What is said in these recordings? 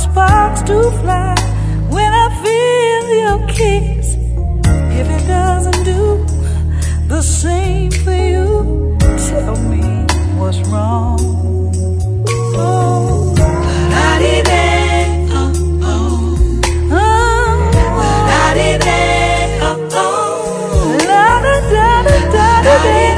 sparks to fly when I feel your kiss. If it doesn't do the same for you, tell me what's wrong. Oh, la-di-da, oh, oh, oh, la-di-da, oh, oh, la-da-da-da-da-da-da.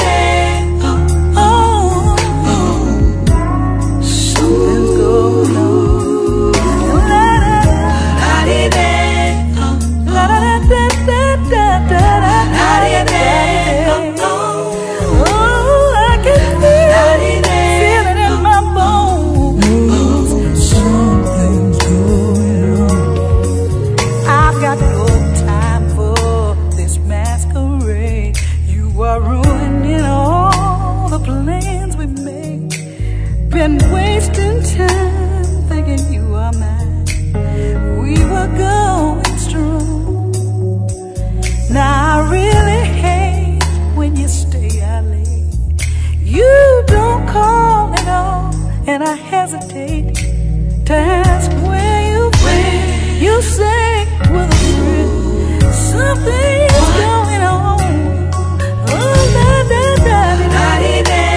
Been wasting time thinking you are mine. We were going strong. Now I really hate when you stay out late. You don't call at all, and I hesitate to ask where you've been. You say with a friend something's going on. Oh, da-da-da-da-da-da-da.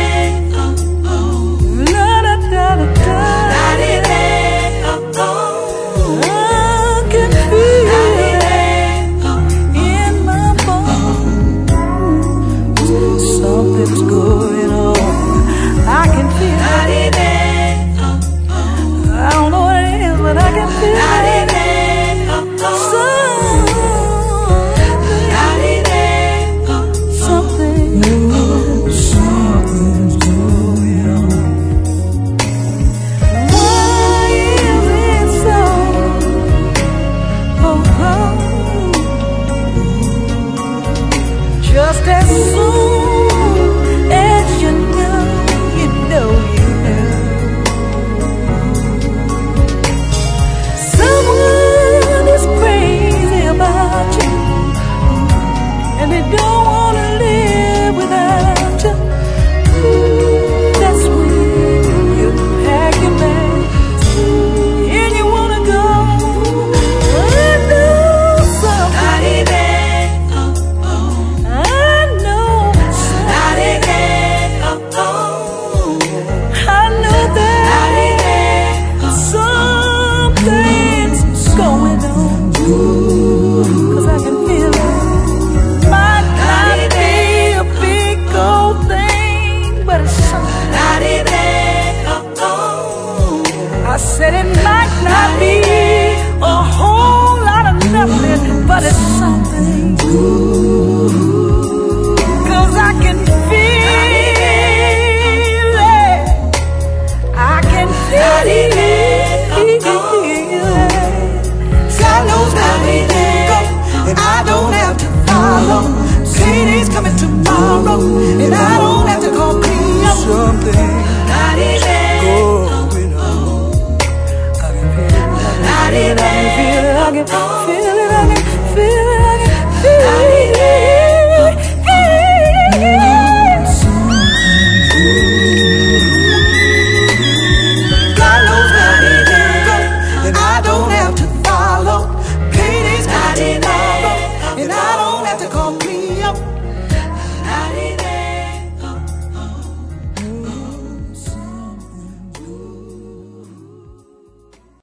Something's going on. I can feel it. I don't know what it is, but I can feel it. Something's going on. Why is it so? Oh, just as soon don't wanna live without you. That's when you pack your bags and you wanna go. I know something. I know something. I know that something's going on. 'Cause I can feel it. I said it might not be a whole lot of nothing, but it's something. 'Cause I can feel it. I can feel it. God knows how we go, and I don't have to follow. Katie's coming tomorrow, and I don't have to call Cleo. Something. I can feel it.